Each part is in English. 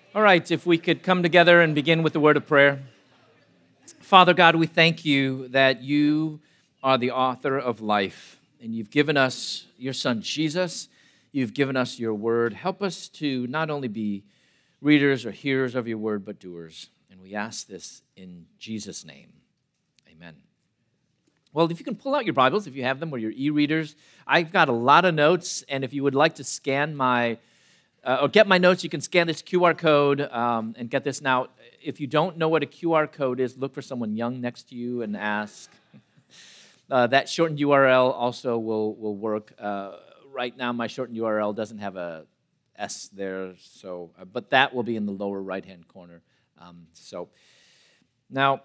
All right, if we could come together and begin with the word of prayer. Father God, we thank you that you are the author of life, and you've given us your son Jesus. You've given us your word. Help us to not only be readers or hearers of your word, but doers. And we ask this in Jesus' name. Amen. Well, if you can pull out your Bibles, if you have them, or your e-readers, I've got a lot of notes, and if you would like to scan or get my notes, you can scan this QR code and get this. Now, if you don't know what a QR code is, look for someone young next to you and ask. That shortened URL also will work. Right now, my shortened URL doesn't have a S there, but that will be in the lower right-hand corner. Now,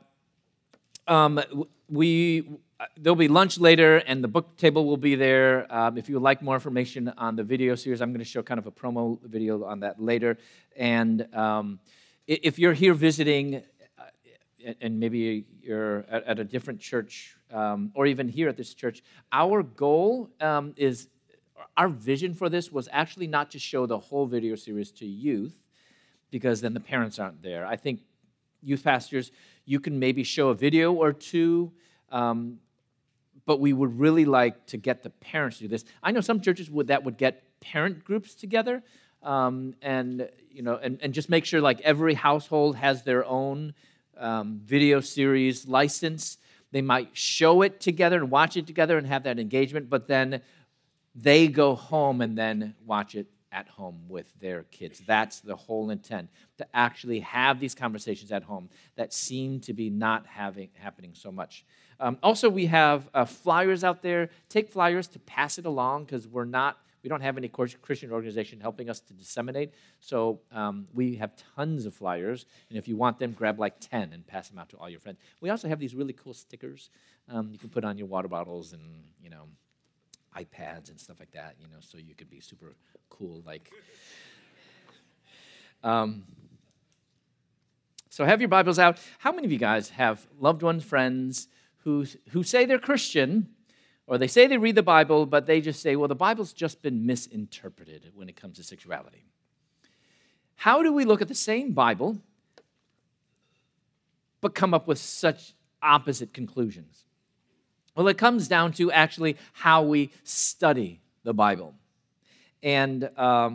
there'll be lunch later, and the book table will be there. If you would like more information on the video series, I'm going to show kind of a promo video on that later. And if you're here visiting, and maybe you're at a different church, or even here at this church, our goal our vision for this was actually not to show the whole video series to youth, because then the parents aren't there. I think youth pastors, you can maybe show a video or two, but we would really like to get the parents to do this. I know some churches would get parent groups together, and just make sure like every household has their own video series license. They might show it together and watch it together and have that engagement, but then they go home and then watch it at home with their kids. That's the whole intent, to actually have these conversations at home that seem to be not happening so much. Also, we have flyers out there. Take flyers to pass it along, because we don't have any Christian organization helping us to disseminate. So we have tons of flyers, and if you want them, grab like 10 and pass them out to all your friends. We also have these really cool stickers you can put on your water bottles and iPads and stuff like that, so you could be super cool. So have your Bibles out. How many of you guys have loved ones, friends who say they're Christian, or they say they read the Bible, but they just say, well, the Bible's just been misinterpreted when it comes to sexuality? How do we look at the same Bible but come up with such opposite conclusions? Well, it comes down to actually how we study the Bible. And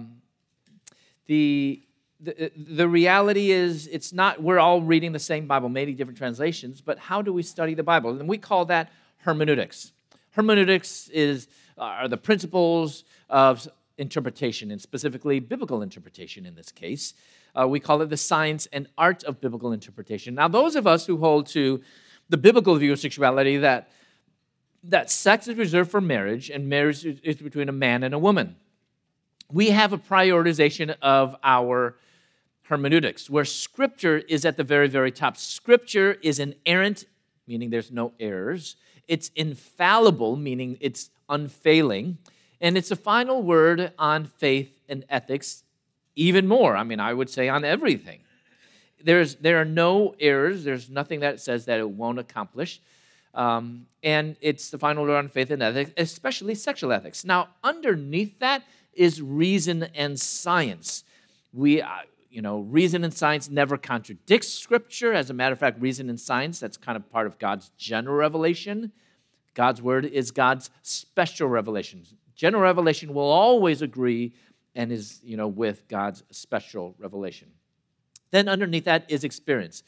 the reality is, it's not, we're all reading the same Bible, maybe different translations, but how do we study the Bible? And we call that hermeneutics. Hermeneutics are the principles of interpretation, and specifically biblical interpretation in this case. We call it the science and art of biblical interpretation. Now, those of us who hold to the biblical view of sexuality, that sex is reserved for marriage, and marriage is between a man and a woman, we have a prioritization of our hermeneutics, where Scripture is at the very, very top. Scripture is inerrant, meaning there's no errors. It's infallible, meaning it's unfailing. And it's the final word on faith and ethics, even more. I would say on everything. There are no errors. There's nothing that says that it won't accomplish. And it's the final word on faith and ethics, especially sexual ethics. Now, underneath that is reason and science. Reason and science never contradicts Scripture. As a matter of fact, reason and science, that's kind of part of God's general revelation. God's word is God's special revelation. General revelation will always agree and is, with God's special revelation. Then underneath that is experience.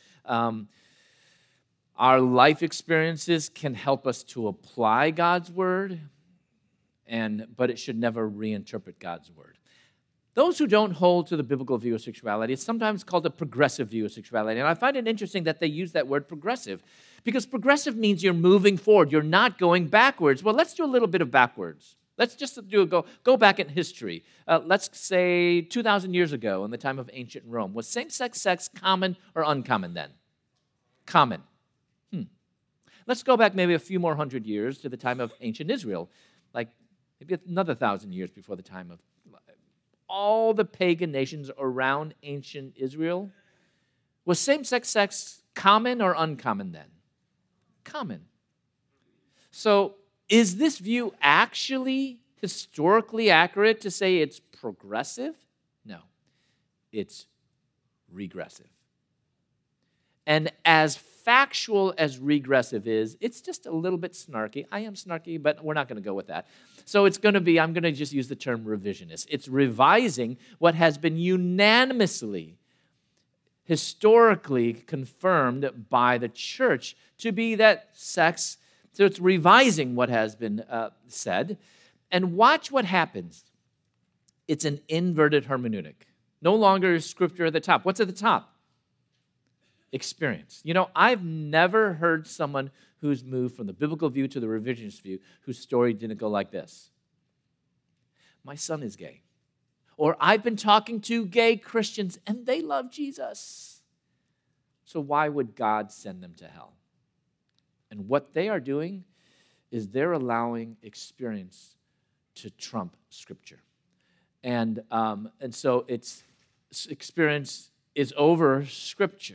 Our life experiences can help us to apply God's word, but it should never reinterpret God's word. Those who don't hold to the biblical view of sexuality, it's sometimes called a progressive view of sexuality. And I find it interesting that they use that word progressive, because progressive means you're moving forward. You're not going backwards. Well, let's do a little bit of backwards. Let's just go back in history. Let's say 2,000 years ago, in the time of ancient Rome. Was same-sex sex common or uncommon then? Common. Let's go back maybe a few more hundred years to the time of ancient Israel, like maybe another 1,000 years before the time of all the pagan nations around ancient Israel. Was same-sex sex common or uncommon then? Common. So is this view actually historically accurate to say it's progressive? No. It's regressive. And as factual as regressive is, it's just a little bit snarky. I am snarky, but we're not going to go with that. So it's going to be, I'm going to just use the term revisionist. It's revising what has been unanimously, historically confirmed by the church to be that sex. So it's revising what has been said. And watch what happens. It's an inverted hermeneutic. No longer is Scripture at the top. What's at the top? Experience. You know, I've never heard someone who's moved from the biblical view to the revisionist view whose story didn't go like this. My son is gay. Or I've been talking to gay Christians and they love Jesus. So why would God send them to hell? And what they are doing is they're allowing experience to trump Scripture. And so it's experience is over Scripture.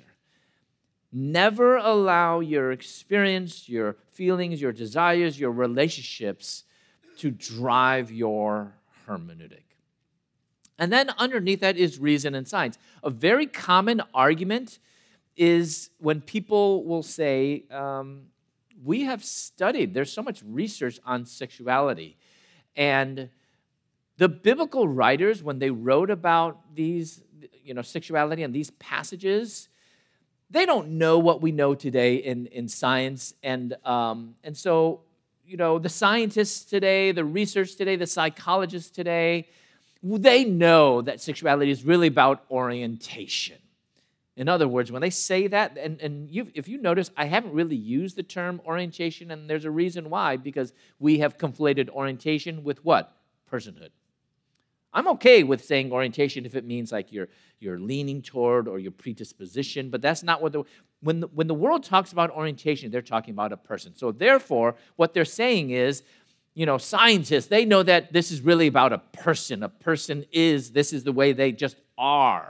Never allow your experience, your feelings, your desires, your relationships to drive your hermeneutic. And then underneath that is reason and science. A very common argument is when people will say, we have studied, there's so much research on sexuality. And the biblical writers, when they wrote about these, sexuality and these passages, they don't know what we know today in science. And so, the scientists today, the research today, the psychologists today, they know that sexuality is really about orientation. In other words, when they say that, and if you notice, I haven't really used the term orientation, and there's a reason why, because we have conflated orientation with what? Personhood. I'm okay with saying orientation if it means like you're leaning toward or your predisposition, but that's not what when the world talks about orientation, they're talking about a person. So therefore, what they're saying is, scientists, they know that this is really about a person. A person this is the way they just are.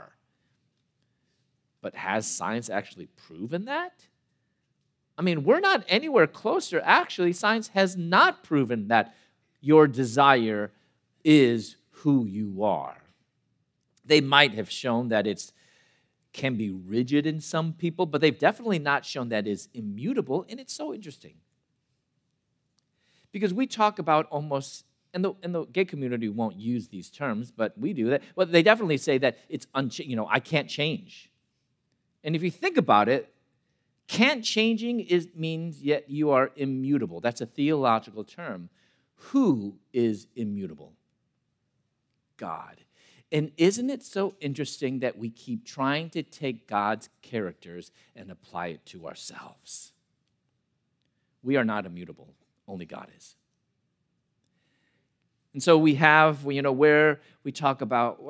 But has science actually proven that? I mean, we're not anywhere closer. Actually, science has not proven that your desire is who you are. They might have shown that it can be rigid in some people, but they've definitely not shown that it's immutable, and it's so interesting. Because we talk about almost, and the gay community won't use these terms, but we do that. Well, they definitely say that it's I can't change. And if you think about it, can't changing means yet you are immutable. That's a theological term. Who is immutable? God. And isn't it so interesting that we keep trying to take God's characters and apply it to ourselves? We are not immutable. Only God is. And so we have, where we talk about,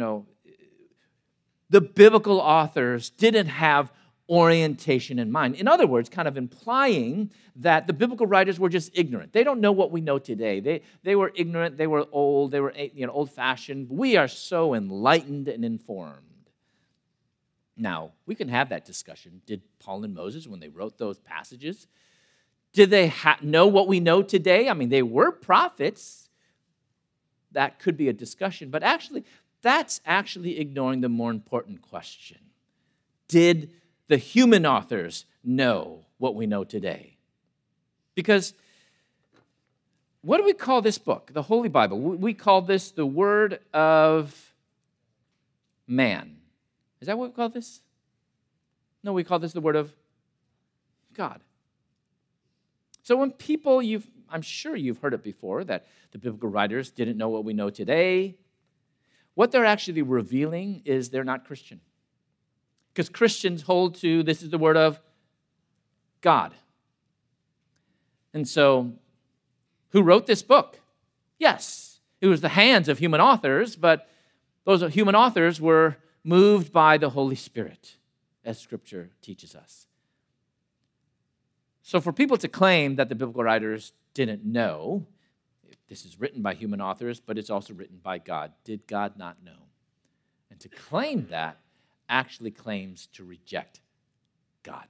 the biblical authors didn't have orientation in mind. In other words, kind of implying that the biblical writers were just ignorant. They don't know what we know today. They were ignorant, they were old, they were old-fashioned. We are so enlightened and informed. Now, we can have that discussion. Did Paul and Moses, when they wrote those passages, did they know what we know today? I mean, they were prophets. That could be a discussion, but actually, that's actually ignoring the more important question. Did the human authors know what we know today? Because what do we call this book, the Holy Bible? We call this the Word of Man. Is that what we call this? No, we call this the Word of God. So when people, I'm sure you've heard it before, that the biblical writers didn't know what we know today. What they're actually revealing is they're not Christian. Because Christians hold to this is the Word of God. And so, who wrote this book? Yes, it was the hands of human authors, but those human authors were moved by the Holy Spirit, as Scripture teaches us. So for people to claim that the biblical writers didn't know, this is written by human authors, but it's also written by God. Did God not know? And to claim that actually claims to reject God.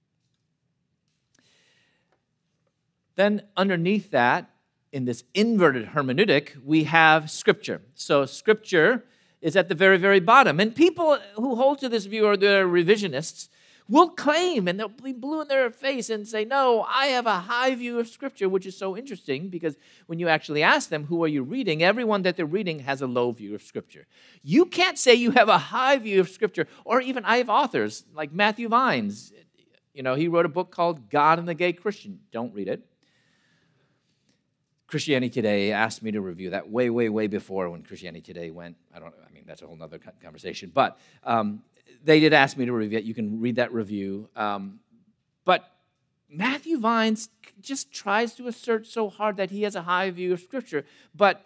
Then underneath that, in this inverted hermeneutic, we have Scripture. So Scripture is at the very, very bottom. And people who hold to this view, or they're revisionists, will claim, and they'll be blue in their face and say, no, I have a high view of Scripture, which is so interesting because when you actually ask them, who are you reading? Everyone that they're reading has a low view of Scripture. You can't say you have a high view of Scripture, or even I have authors like Matthew Vines. He wrote a book called God and the Gay Christian. Don't read it. Christianity Today asked me to review that way, way, way before when Christianity Today went. That's a whole other conversation. But they did ask me to review it. You can read that review. But Matthew Vines just tries to assert so hard that he has a high view of Scripture. But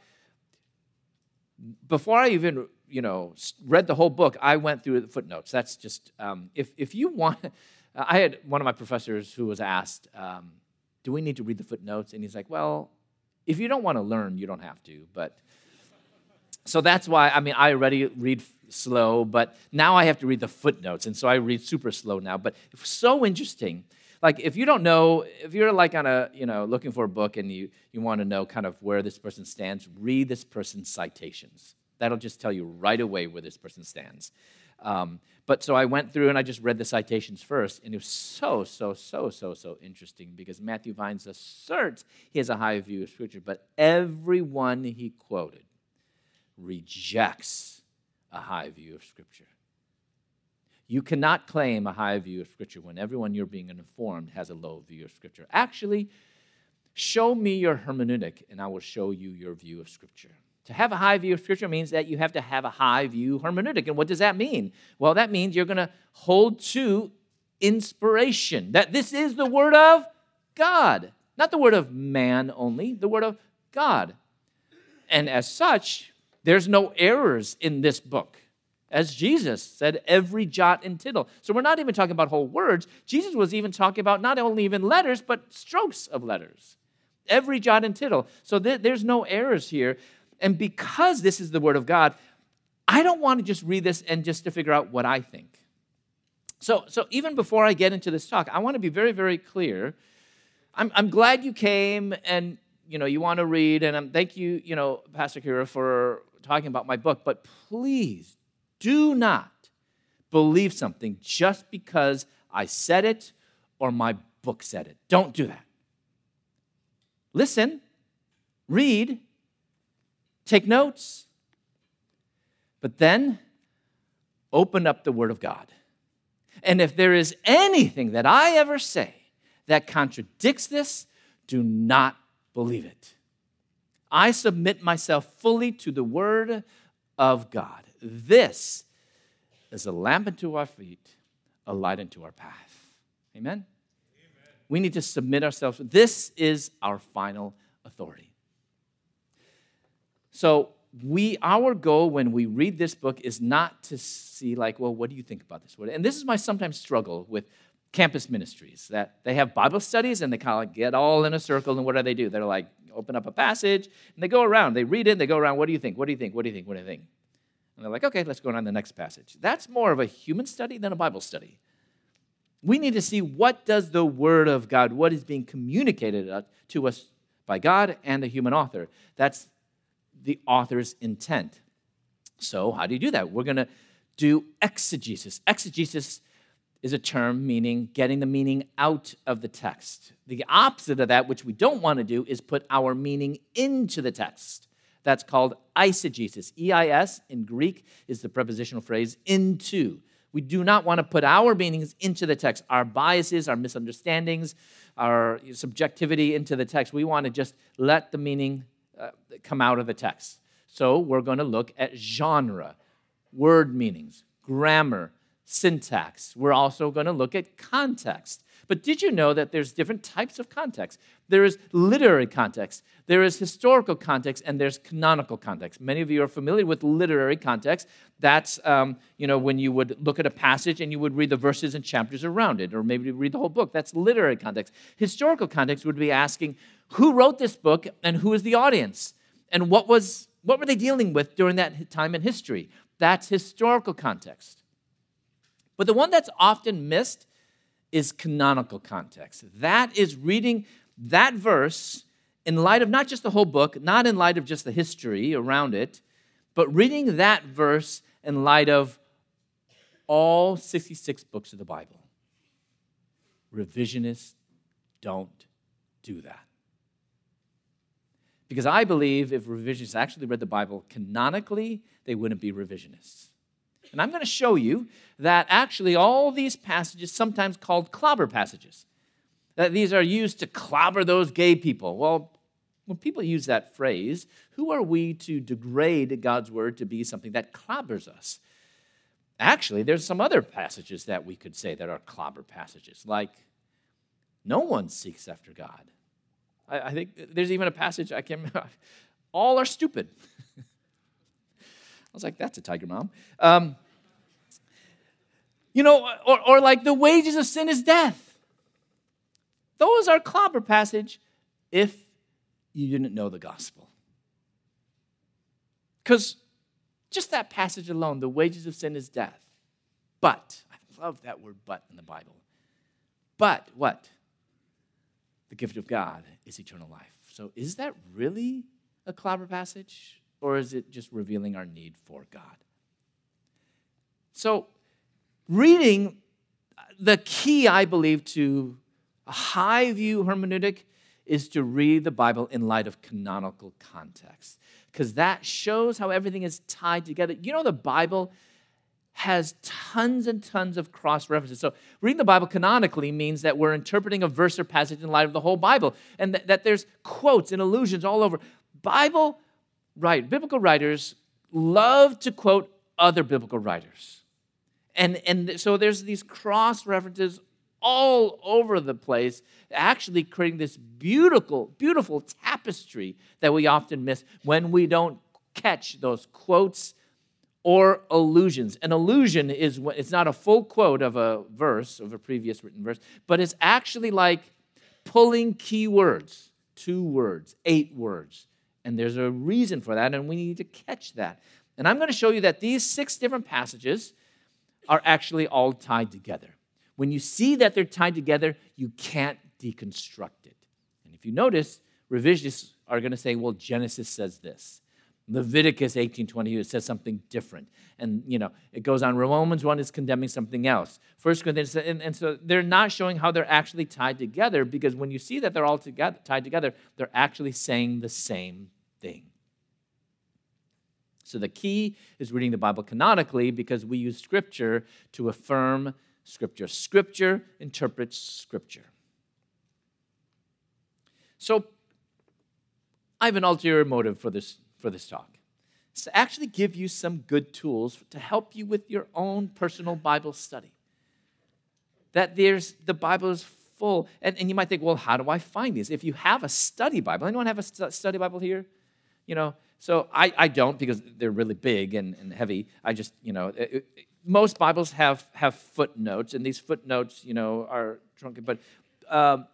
before I even, read the whole book, I went through the footnotes. That's just, if you want, I had one of my professors who was asked, do we need to read the footnotes? And he's like, well, if you don't want to learn, you don't have to. But so that's why, I already read slow, but now I have to read the footnotes, and so I read super slow now. But it's so interesting. Like, if you don't know, if you're like on a, looking for a book and you want to know kind of where this person stands, read this person's citations. That'll just tell you right away where this person stands. But so I went through and I just read the citations first, and it was so interesting because Matthew Vines asserts he has a high view of Scripture, but everyone he quoted rejects a high view of Scripture. You cannot claim a high view of Scripture when everyone you're being informed has a low view of Scripture. Actually, show me your hermeneutic, and I will show you your view of Scripture. To have a high view of Scripture means that you have to have a high view hermeneutic. And what does that mean? Well, that means you're going to hold to inspiration, that this is the Word of God, not the Word of man only, the Word of God. And as such, there's no errors in this book. As Jesus said, every jot and tittle. So we're not even talking about whole words. Jesus was even talking about not only even letters, but strokes of letters. Every jot and tittle. So there's no errors here. And because this is the Word of God, I don't want to just read this and just to figure out what I think. So even before I get into this talk, I want to be very, very clear. I'm glad you came and, you want to read. And thank you, Pastor Kira, for talking about my book. But please do not believe something just because I said it or my book said it. Don't do that. Listen, read, take notes, but then open up the Word of God. And if there is anything that I ever say that contradicts this, do not believe it. I submit myself fully to the Word of God. This is a lamp unto our feet, a light unto our path. Amen? We need to submit ourselves. This is our final authority. So our goal when we read this book is not to see like, well, what do you think about this word? And this is my sometimes struggle with campus ministries, that they have Bible studies and they kind of like get all in a circle, and what do? They're like, open up a passage, and they go around. They read it, and they go around, what do you think? What do you think? What do you think? What do you think? And they're like, okay, let's go on to the next passage. That's more of a human study than a Bible study. We need to see what does the Word of God, what is being communicated to us by God and the human author. That's the author's intent. So how do you do that? We're going to do exegesis. Exegesis is a term meaning getting the meaning out of the text. The opposite of that, which we don't want to do, is put our meaning into the text. That's called eisegesis. E-I-S in Greek is the prepositional phrase into. We do not want to put our meanings into the text, our biases, our misunderstandings, our subjectivity into the text. We want to just let the meaning come out of the text. So we're going to look at genre, word meanings, grammar, syntax. We're also going to look at context. But did you know that there's different types of context? There is literary context, there is historical context, and there's canonical context. Many of you are familiar with literary context. That's, when you would look at a passage and you would read the verses and chapters around it, or maybe read the whole book. That's literary context. Historical context would be asking, who wrote this book and who is the audience? And what were they dealing with during that time in history? That's historical context. But the one that's often missed is canonical context. That is reading that verse in light of not just the whole book, not in light of just the history around it, But reading that verse in light of all 66 books of the Bible, revisionists don't do that. Because I believe if revisionists actually read the Bible canonically, they wouldn't be revisionists. And I'm going to show you that actually all these passages, sometimes called clobber passages, that these are used to clobber those gay people. Well, when people use that phrase, who are we to degrade God's word to be something that clobbers us? Actually, there's some other passages that we could say that are clobber passages, like no one seeks after God. I think there's even a passage, I can't remember, all are stupid. I was like, that's a Tiger Mom. Or like the wages of sin is death. Those are clobber passage if you didn't know the gospel. Because just that passage alone, the wages of sin is death. But, I love that word but in the Bible. But what? The gift of God is eternal life. So is that really a clobber passage? Or is it just revealing our need for God? So reading, the key, I believe, to a high view hermeneutic is to read the Bible in light of canonical context. Because that shows how everything is tied together. You know, the Bible has tons and tons of cross-references. So reading the Bible canonically means that we're interpreting a verse or passage in light of the whole Bible, and that there's quotes and allusions all over. Biblical writers love to quote other biblical writers. And so there's these cross-references all over the place, actually creating this beautiful, beautiful tapestry that we often miss when we don't catch those quotes or allusions. An allusion is, it's not a full quote of a verse, of a previous written verse, but it's actually like pulling key words, 2 words, 8 words. And there's a reason for that, and we need to catch that. And I'm going to show you that these 6 different passages are actually all tied together. When you see that they're tied together, you can't deconstruct it. And if you notice, revisionists are going to say, well, Genesis says this. Leviticus 18:22 says something different. And, it goes on. Romans 1 is condemning something else. 1 Corinthians, and so they're not showing how they're actually tied together, because when you see that they're all tied together, they're actually saying the same thing. So the key is reading the Bible canonically, because we use Scripture to affirm Scripture. Scripture interprets Scripture. So I have an ulterior motive for this talk. It's to actually give you some good tools to help you with your own personal Bible study. That the Bible is full. And you might think, well, how do I find these? If you have a study Bible, anyone have a study Bible here? So I don't, because they're really big and heavy. I just, most Bibles have footnotes, and these footnotes, are truncated. But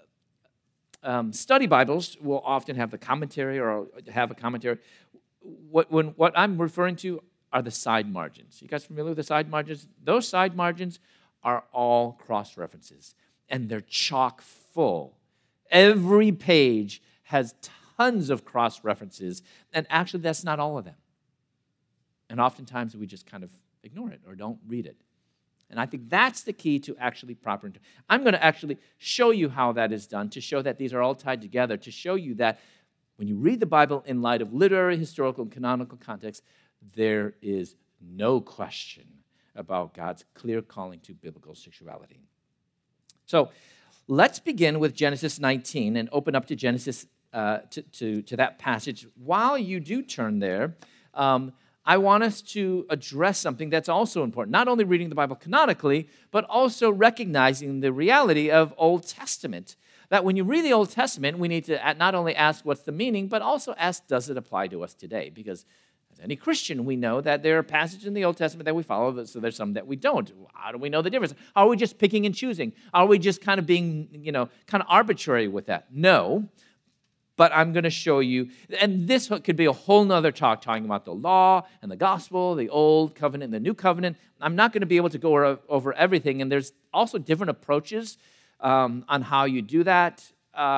study Bibles will often have the commentary or have a commentary. What I'm referring to are the side margins. You guys familiar with the side margins? Those side margins are all cross-references, and they're chock full. Every page has tons of cross-references, and actually that's not all of them. And oftentimes we just kind of ignore it or don't read it. And I think that's the key to actually proper interpretation. I'm going to actually show you how that is done, to show that these are all tied together, to show you that when you read the Bible in light of literary, historical, and canonical context, there is no question about God's clear calling to biblical sexuality. So let's begin with Genesis 19 and open up to Genesis to that passage. While you do turn there, I want us to address something that's also important. Not only reading the Bible canonically, but also recognizing the reality of Old Testament. That when you read the Old Testament, we need to not only ask what's the meaning, but also ask, does it apply to us today? Because as any Christian, we know that there are passages in the Old Testament that we follow, so there's some that we don't. How do we know the difference? Are we just picking and choosing? Are we just kind of being, kind of arbitrary with that? No. But I'm going to show you, and this could be a whole nother talk talking about the law and the gospel, the old covenant and the new covenant. I'm not going to be able to go over everything, and there's also different approaches on how you do that.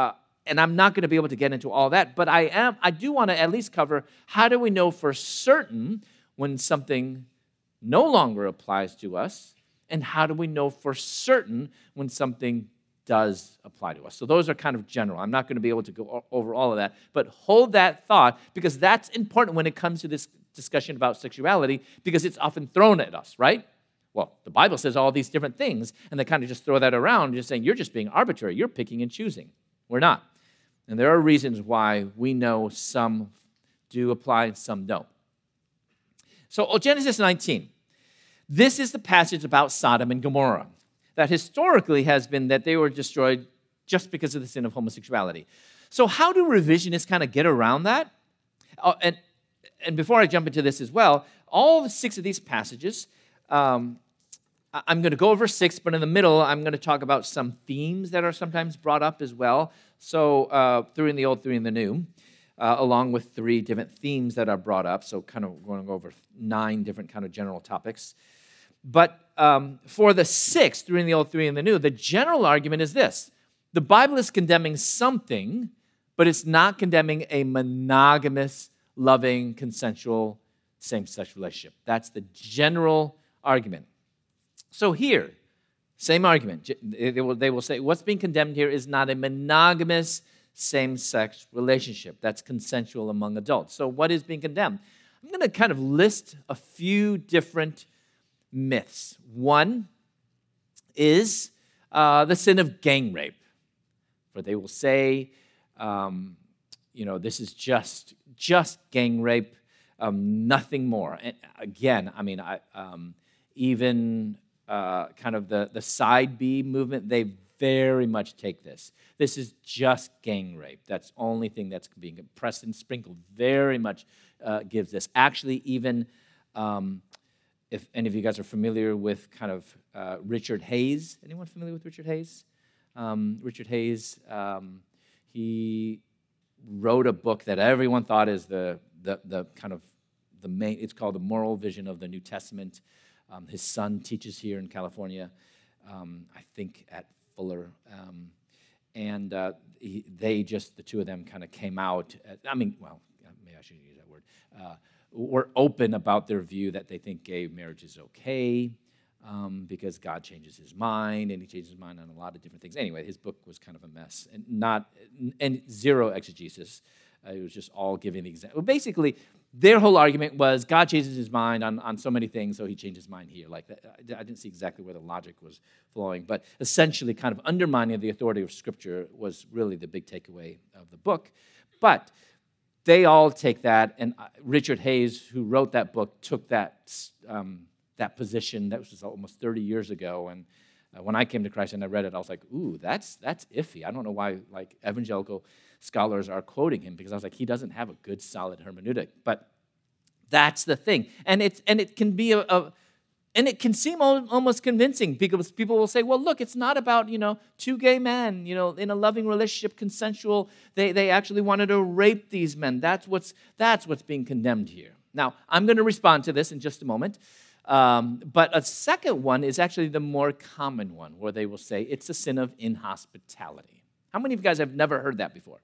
And I'm not going to be able to get into all that, but I do want to at least cover how do we know for certain when something no longer applies to us, and how do we know for certain when something does apply to us. So those are kind of general. I'm not going to be able to go over all of that, but hold that thought, because that's important when it comes to this discussion about sexuality, because it's often thrown at us, right? Well, the Bible says all these different things, and they kind of just throw that around, just saying, you're just being arbitrary. You're picking and choosing. We're not. And there are reasons why we know some do apply and some don't. So Genesis 19. This is the passage about Sodom and Gomorrah that historically has been that they were destroyed just because of the sin of homosexuality. So how do revisionists kind of get around that? And before I jump into this as well, all 6 of these passages, I'm going to go over 6, but in the middle, I'm going to talk about some themes that are sometimes brought up as well. So 3 in the Old, 3 in the New, along with 3 different themes that are brought up. So kind of going to go over 9 different kind of general topics. But for the 6, 3 in the Old, 3 in the New, the general argument is this. The Bible is condemning something, but it's not condemning a monogamous, loving, consensual, same-sex relationship. That's the general argument. So here, same argument. They will say what's being condemned here is not a monogamous same-sex relationship. That's consensual among adults. So what is being condemned? I'm going to kind of list a few different myths. One is the sin of gang rape. For they will say, this is just gang rape, nothing more. And again, I mean, even kind of the side B movement, they very much take this. This is just gang rape. That's the only thing that's being pressed and sprinkled. Very much gives this. Actually, even if any of you guys are familiar with kind of Richard Hayes. Anyone familiar with Richard Hayes? Richard Hayes, he wrote a book that everyone thought is the kind of the main. It's called The Moral Vision of the New Testament. His son teaches here in California, I think at Fuller, and the two of them kind of came out. Maybe I shouldn't use that word. Were open about their view that they think gay marriage is okay because God changes His mind, and He changes His mind on a lot of different things. Anyway, his book was kind of a mess, and zero exegesis. It was just all giving the example. Basically, their whole argument was God changes His mind on so many things, so He changed His mind here. Like that, I didn't see exactly where the logic was flowing, but essentially, kind of undermining the authority of Scripture was really the big takeaway of the book. But they all take that, and Richard Hayes, who wrote that book, took that position. That was almost 30 years ago, and when I came to Christ and I read it, I was like, ooh, that's iffy. I don't know why evangelical scholars are quoting him, because I was like, he doesn't have a good, solid hermeneutic. But that's the thing, and it can be and it can seem almost convincing, because people will say, well, look, it's not about, two gay men, in a loving relationship, consensual. They actually wanted to rape these men. That's what's being condemned here. Now, I'm going to respond to this in just a moment. But a second one is actually the more common one, where they will say it's a sin of inhospitality. How many of you guys have never heard that before?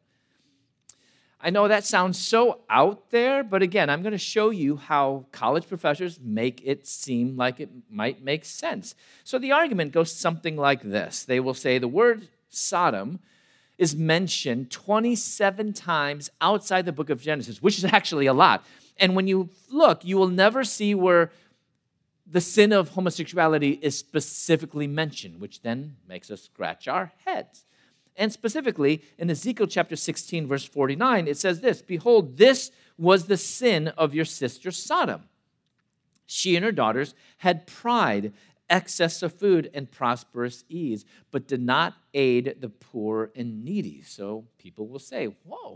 I know that sounds so out there, but again, I'm going to show you how college professors make it seem like it might make sense. So the argument goes something like this. They will say the word Sodom is mentioned 27 times outside the book of Genesis, which is actually a lot. And when you look, you will never see where the sin of homosexuality is specifically mentioned, which then makes us scratch our heads. And specifically, in Ezekiel chapter 16, verse 49, it says this, "Behold, this was the sin of your sister Sodom. She and her daughters had pride, excess of food, and prosperous ease, but did not aid the poor and needy." So people will say, whoa,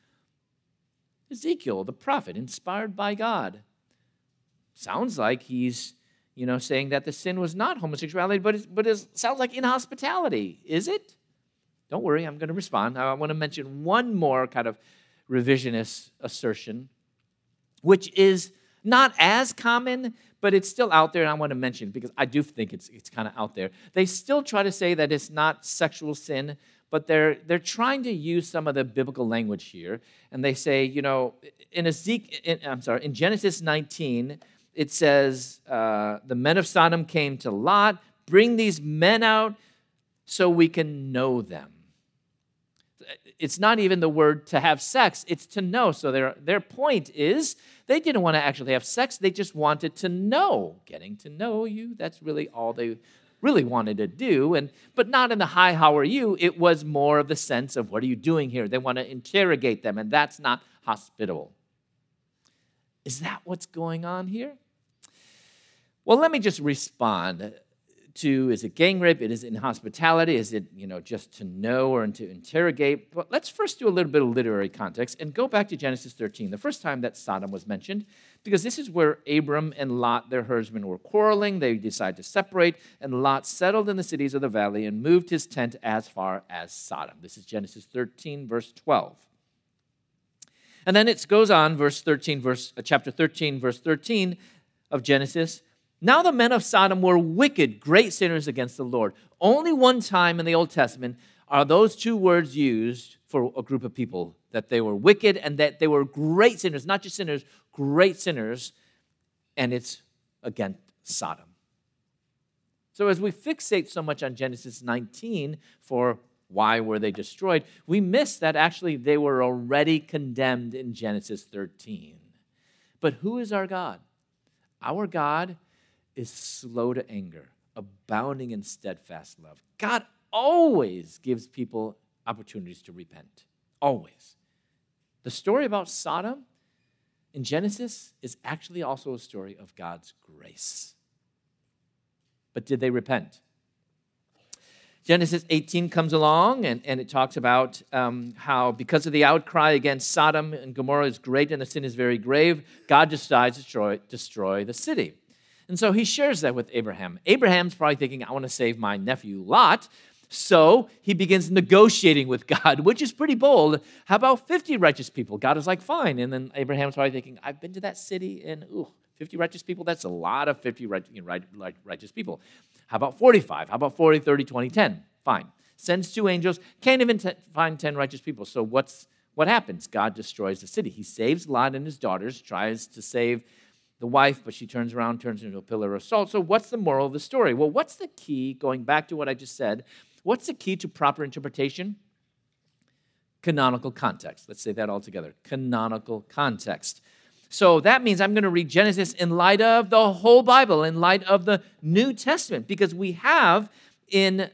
Ezekiel, the prophet, inspired by God, sounds like he's saying that the sin was not homosexuality, but it sounds like inhospitality. Is it? Don't worry, I'm going to respond. I want to mention one more kind of revisionist assertion, which is not as common, but it's still out there, and I want to mention it because I do think it's kind of out there. They still try to say that it's not sexual sin, but they're trying to use some of the biblical language here, and they say, in Genesis 19, it says, the men of Sodom came to Lot, bring these men out so we can know them. It's not even the word to have sex, it's to know. So their point is they didn't want to actually have sex, they just wanted to know. Getting to know you, that's really all they really wanted to do, but not in the hi, how are you? It was more of the sense of what are you doing here? They want to interrogate them, and that's not hospitable. Is that what's going on here? Well, let me just respond to, is it gang rape? Is it inhospitality? Is it, just to know or to interrogate? But let's first do a little bit of literary context and go back to Genesis 13, the first time that Sodom was mentioned, because this is where Abram and Lot, their herdsmen, were quarreling. They decided to separate, and Lot settled in the cities of the valley and moved his tent as far as Sodom. This is Genesis 13, verse 12. And then it goes on, chapter 13, verse 13 of Genesis. Now the men of Sodom were wicked, great sinners against the Lord. Only one time in the Old Testament are those two words used for a group of people, that they were wicked and that they were great sinners, not just sinners, great sinners, and it's against Sodom. So as we fixate so much on Genesis 19 for why were they destroyed, we miss that actually they were already condemned in Genesis 13. But who is our God? Our God is slow to anger, abounding in steadfast love. God always gives people opportunities to repent, always. The story about Sodom in Genesis is actually also a story of God's grace. But did they repent? Genesis 18 comes along, and it talks about how because of the outcry against Sodom and Gomorrah is great and the sin is very grave, God decides to destroy the city. And so he shares that with Abraham. Abraham's probably thinking, I want to save my nephew Lot. So he begins negotiating with God, which is pretty bold. How about 50 righteous people? God is like, fine. And then Abraham's probably thinking, I've been to that city, and 50 righteous people? That's a lot of 50 righteous people. How about 45? How about 40, 30, 20, 10? Fine. Sends 2 angels. Can't even find 10 righteous people. So what happens? God destroys the city. He saves Lot and his daughters, tries to save the wife, but she turns around, turns into a pillar of salt. So what's the moral of the story? Well, what's the key, going back to what I just said, what's the key to proper interpretation? Canonical context. Let's say that all together. Canonical context. So that means I'm going to read Genesis in light of the whole Bible, in light of the New Testament, because we have in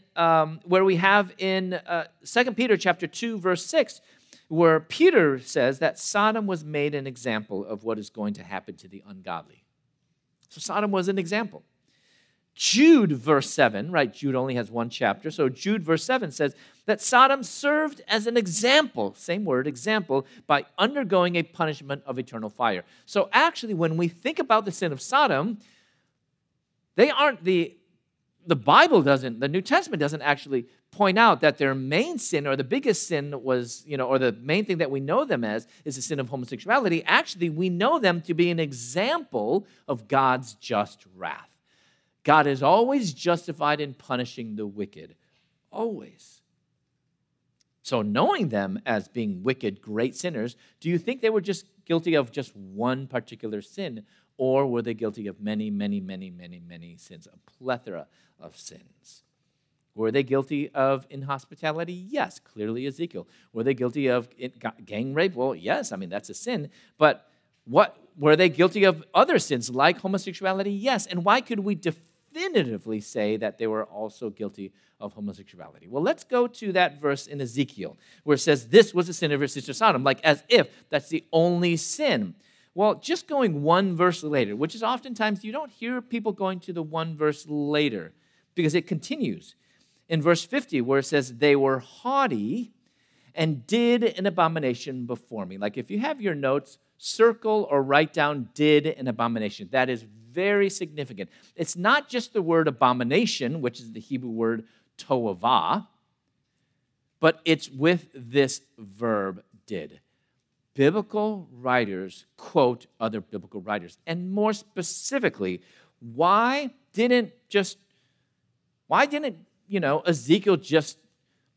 2 Peter chapter 2, verse 6, where Peter says that Sodom was made an example of what is going to happen to the ungodly. So Sodom was an example. Jude, verse 7, right? Jude only has one chapter. So Jude, verse 7 says that Sodom served as an example, same word, example, by undergoing a punishment of eternal fire. So actually, when we think about the sin of Sodom, they aren't the Bible doesn't, the New Testament doesn't actually point out that their main sin or the biggest sin was, or the main thing that we know them as is the sin of homosexuality. Actually, we know them to be an example of God's just wrath. God is always justified in punishing the wicked, always. So knowing them as being wicked, great sinners, do you think they were just guilty of just one particular sin, or were they guilty of many, many, many, many, many sins, a plethora of sins? Were they guilty of inhospitality? Yes, clearly Ezekiel. Were they guilty of gang rape? Well, yes, that's a sin. But what were they guilty of other sins like homosexuality? Yes. And why could we definitively say that they were also guilty of homosexuality? Well, let's go to that verse in Ezekiel where it says, this was the sin of your sister Sodom, like as if that's the only sin. Well, just going one verse later, which is oftentimes you don't hear people going to the one verse later because it continues. In verse 50, where it says, they were haughty and did an abomination before me. Like if you have your notes, circle or write down did an abomination. That is very significant. It's not just the word abomination, which is the Hebrew word toavah, but it's with this verb did. Biblical writers quote other biblical writers. And more specifically, why didn't Ezekiel just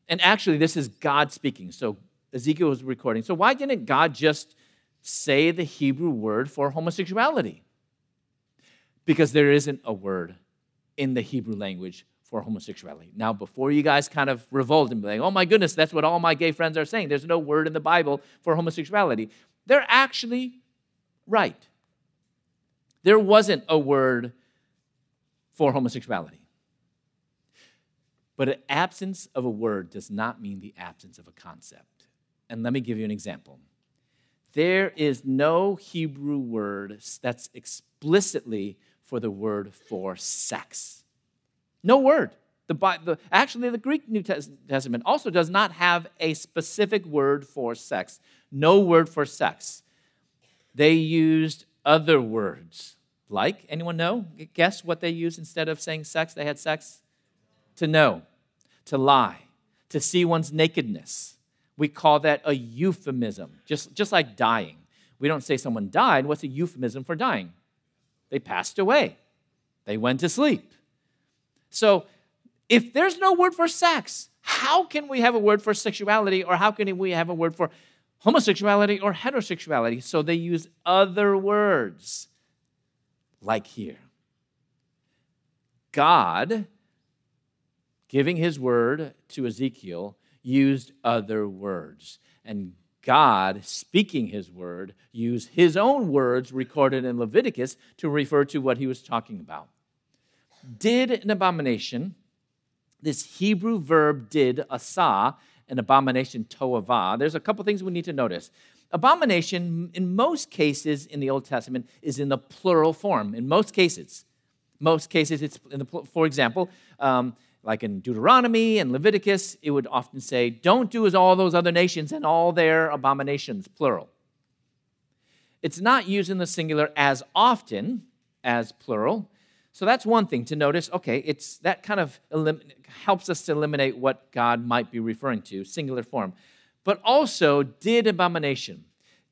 And actually, this is God speaking. So Ezekiel was recording. So why didn't God just say the Hebrew word for homosexuality? Because there isn't a word in the Hebrew language for homosexuality. Now, before you guys kind of revolt and be like, oh my goodness, that's what all my gay friends are saying. There's no word in the Bible for homosexuality. They're actually right. There wasn't a word for homosexuality. But an absence of a word does not mean the absence of a concept. And let me give you an example. There is no Hebrew word that's explicitly for the word for sex. No word. Actually, the Greek New Testament also does not have a specific word for sex. No word for sex. They used other words. Like, anyone know? Guess what they used instead of saying sex? They had sex? To know, to lie, to see one's nakedness. We call that a euphemism, just like dying. We don't say someone died. What's a euphemism for dying? They passed away. They went to sleep. So if there's no word for sex, how can we have a word for sexuality, or how can we have a word for homosexuality or heterosexuality? So they use other words, like here. God, giving his word to Ezekiel, used other words. And God, speaking his word, used his own words recorded in Leviticus to refer to what he was talking about. Did an abomination, this Hebrew verb did, asa, an abomination, toavah. There's a couple things we need to notice. Abomination, in most cases in the Old Testament, is in the plural form. In most cases. It's in the for example, like in Deuteronomy and Leviticus, it would often say, don't do as all those other nations and all their abominations, plural. It's not used in the singular as often as plural. So that's one thing to notice. Okay, that kind of helps us to eliminate what God might be referring to, singular form. But also, did abomination,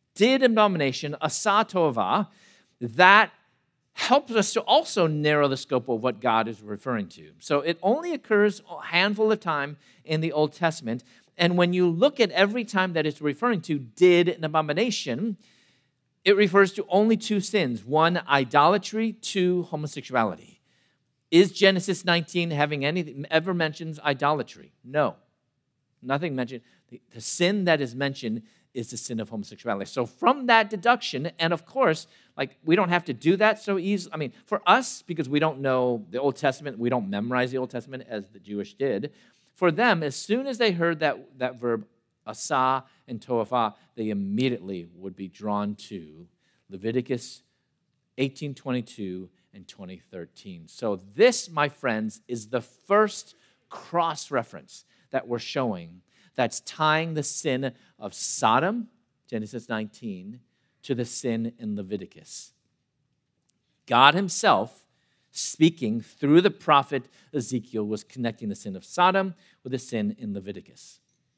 asa toavah, that helps us to also narrow the scope of what God is referring to. So it only occurs a handful of times in the Old Testament. And when you look at every time that it's referring to did an abomination, it refers to only two sins. One, idolatry. Two, homosexuality. Is Genesis 19 having anything ever mentions idolatry? No. Nothing mentioned. The sin that is mentioned is the sin of homosexuality. So from that deduction, and of course, we don't have to do that so easily. I mean, for us, because we don't know the Old Testament, we don't memorize the Old Testament as the Jewish did. For them, as soon as they heard that verb, asa and toavah, they immediately would be drawn to Leviticus 18:22 and 20:13. So this, my friends, is the first cross-reference that we're showing that's tying the sin of Sodom, Genesis 19, to the sin in Leviticus. God himself, speaking through the prophet Ezekiel, was connecting the sin of Sodom with the sin in Leviticus.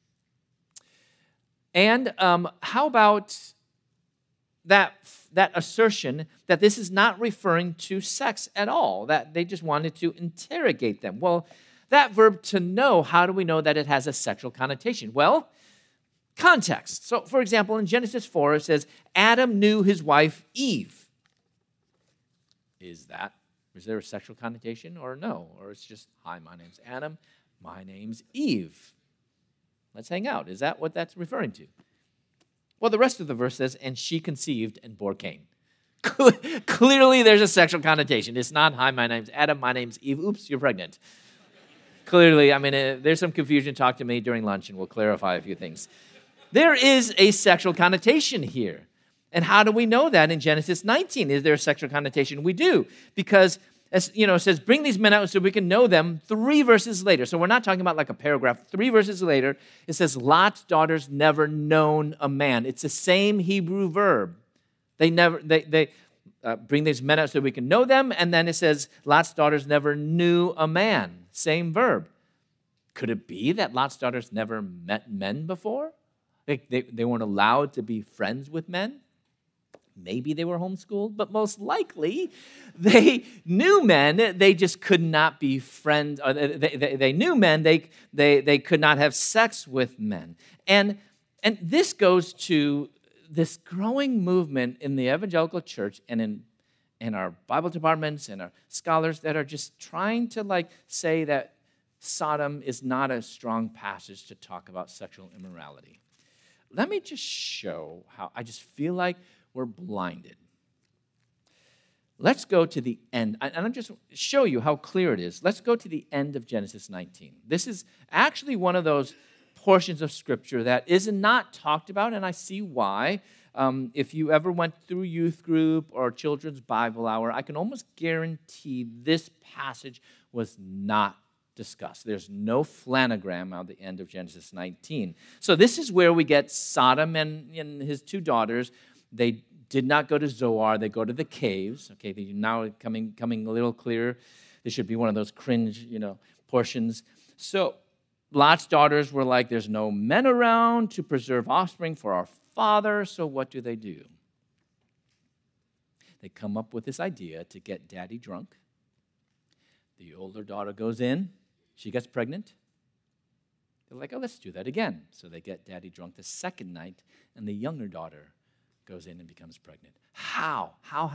And how about that assertion that this is not referring to sex at all, that they just wanted to interrogate them? Well, that verb to know, how do we know that it has a sexual connotation? Well, context. So, for example, in Genesis 4, it says, Adam knew his wife Eve. Is there a sexual connotation or no? Or it's just, hi, my name's Adam, my name's Eve. Let's hang out. Is that what that's referring to? Well, the rest of the verse says, and she conceived and bore Cain. Clearly, there's a sexual connotation. It's not, hi, my name's Adam, my name's Eve. Oops, you're pregnant. Clearly, there's some confusion. Talk to me during lunch and we'll clarify a few things. There is a sexual connotation here. And how do we know that in Genesis 19? Is there a sexual connotation? We do. Because, as it says, bring these men out so we can know them 3 verses later. So we're not talking about like a paragraph. 3 verses later, it says, Lot's daughters never known a man. It's the same Hebrew verb. They bring these men out so we can know them. And then it says, Lot's daughters never knew a man. Same verb. Could it be that Lot's daughters never met men before? They weren't allowed to be friends with men? Maybe they were homeschooled, but most likely they knew men. They just could not be friends. Or they knew men. They could not have sex with men. And this goes to this growing movement in the evangelical church and in our Bible departments and our scholars that are just trying to say that Sodom is not a strong passage to talk about sexual immorality. Let me just show how I just feel like we're blinded. Let's go to the end, and I'll just show you how clear it is. Let's go to the end of Genesis 19. This is actually one of those portions of Scripture that is not talked about, and I see why. If you ever went through youth group or children's Bible hour, I can almost guarantee this passage was not discussed. There's no flanogram at the end of Genesis 19. So this is where we get Sodom and his two daughters. They did not go to Zoar. They go to the caves. Okay, they're now coming a little clearer. This should be one of those cringe, portions. So Lot's daughters were like, there's no men around to preserve offspring for our father, so what do? They come up with this idea to get daddy drunk. The older daughter goes in. She gets pregnant. They're like, oh, let's do that again. So they get daddy drunk the second night, and the younger daughter goes in and becomes pregnant. How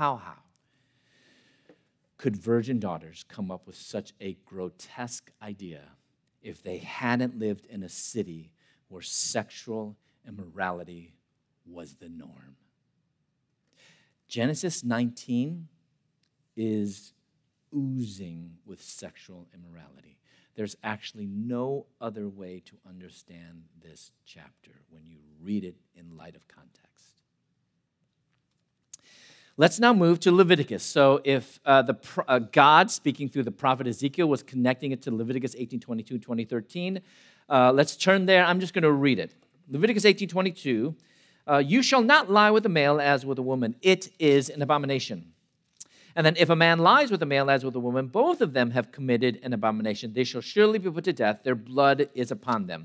could virgin daughters come up with such a grotesque idea if they hadn't lived in a city where sexual immorality was the norm? Genesis 19 is oozing with sexual immorality. There's actually no other way to understand this chapter when you read it in light of context. Let's now move to Leviticus. So if God, speaking through the prophet Ezekiel, was connecting it to Leviticus 18:22, 2013, let's turn there. I'm just going to read it. Leviticus 18:22, you shall not lie with a male as with a woman. It is an abomination. And then if a man lies with a male as with a woman, both of them have committed an abomination. They shall surely be put to death. Their blood is upon them.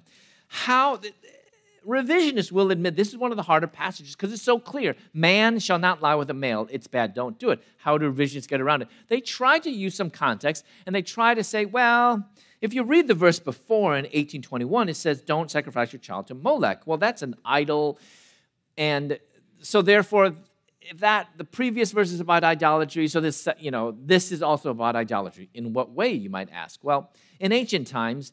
Revisionists will admit this is one of the harder passages because it's so clear. Man shall not lie with a male. It's bad. Don't do it. How do revisionists get around it? They try to use some context, and they try to say, well, if you read the verse before in 18:21, it says, don't sacrifice your child to Molech. Well, that's an idol. And so therefore, if the previous verse is about idolatry, so this is also about idolatry. In what way, you might ask? Well, in ancient times,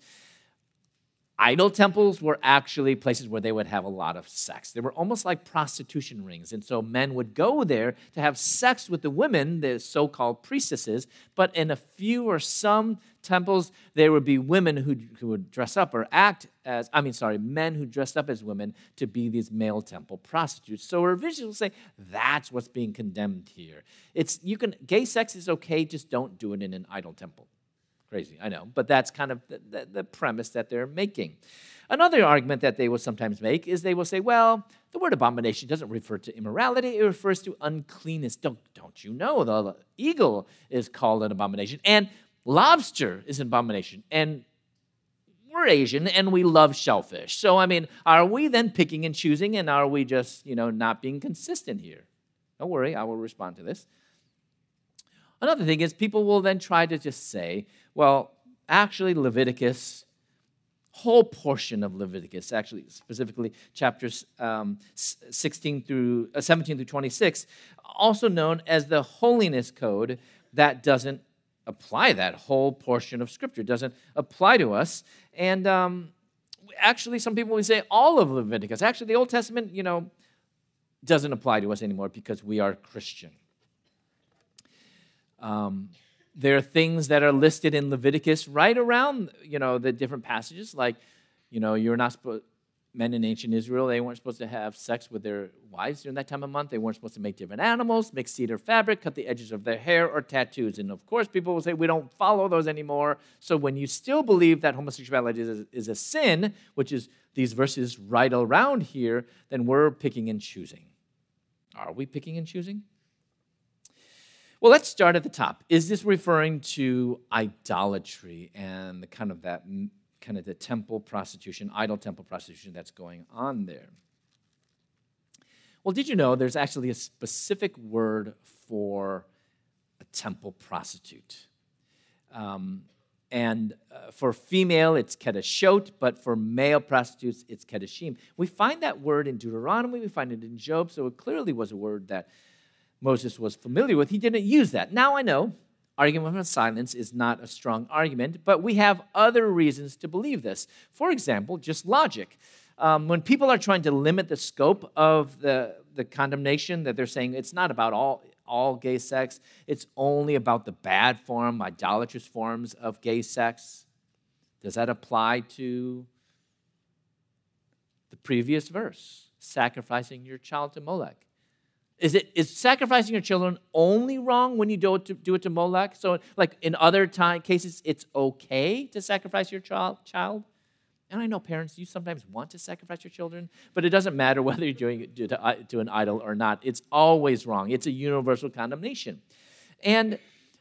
idol temples were actually places where they would have a lot of sex. They were almost like prostitution rings. And so men would go there to have sex with the women, the so-called priestesses. But in a few or some temples, there would be women who would dress up or men who dressed up as women to be these male temple prostitutes. So revisionists will say that's what's being condemned here. Gay sex is okay, just don't do it in an idol temple. Crazy, I know, but that's kind of the premise that they're making. Another argument that they will sometimes make is they will say, well, the word abomination doesn't refer to immorality, it refers to uncleanness. Don't you know the eagle is called an abomination, and lobster is an abomination, and we're Asian, and we love shellfish. So, are we then picking and choosing, and are we just, not being consistent here? Don't worry, I will respond to this. Another thing is people will then try to just say, well, actually Leviticus, whole portion of Leviticus, actually specifically chapters 17 through 26, also known as the Holiness Code, that doesn't apply. That whole portion of Scripture doesn't apply to us. And actually some people will say all of Leviticus. Actually, the Old Testament, doesn't apply to us anymore because we are Christian. There are things that are listed in Leviticus right around, the different passages. Like, you're not supposed, men in ancient Israel, they weren't supposed to have sex with their wives during that time of month. They weren't supposed to make different animals, make cedar fabric, cut the edges of their hair, or tattoos. And of course, people will say, we don't follow those anymore. So when you still believe that homosexuality is a sin, which is these verses right around here, then we're picking and choosing. Are we picking and choosing? Well, let's start at the top. Is this referring to idolatry and the temple prostitution, idol temple prostitution that's going on there? Well, did you know there's actually a specific word for a temple prostitute? And for female, it's kedeshot, but for male prostitutes, it's kedeshim. We find that word in Deuteronomy, we find it in Job, so it clearly was a word that Moses was familiar with. He didn't use that. Now I know argument from silence is not a strong argument, but we have other reasons to believe this. For example, just logic. When people are trying to limit the scope of the condemnation, that they're saying it's not about all gay sex, it's only about the bad form, idolatrous forms of gay sex. Does that apply to the previous verse, sacrificing your child to Molech? Is sacrificing your children only wrong when you do it to Molech? So, like in other cases, it's okay to sacrifice your child? And I know parents, you sometimes want to sacrifice your children, but it doesn't matter whether you're doing it to an idol or not. It's always wrong. It's a universal condemnation. And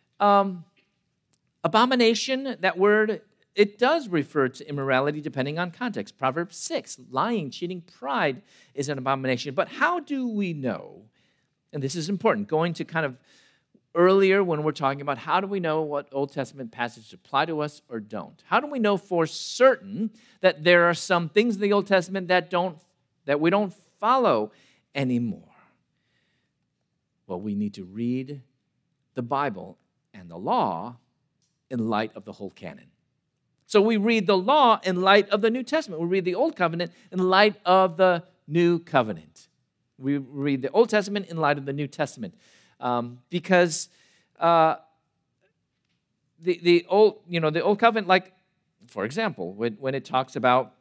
abomination, that word, it does refer to immorality depending on context. Proverbs 6, lying, cheating, pride is an abomination. But how do we know? And this is important, going to kind of earlier when we're talking about how do we know what Old Testament passages apply to us or don't? How do we know for certain that there are some things in the Old Testament that we don't follow anymore? Well, we need to read the Bible and the law in light of the whole canon. So we read the law in light of the New Testament. We read the Old Covenant in light of the New Covenant. We read the Old Testament in light of the New Testament. Because the Old Covenant, like, for example, when it talks about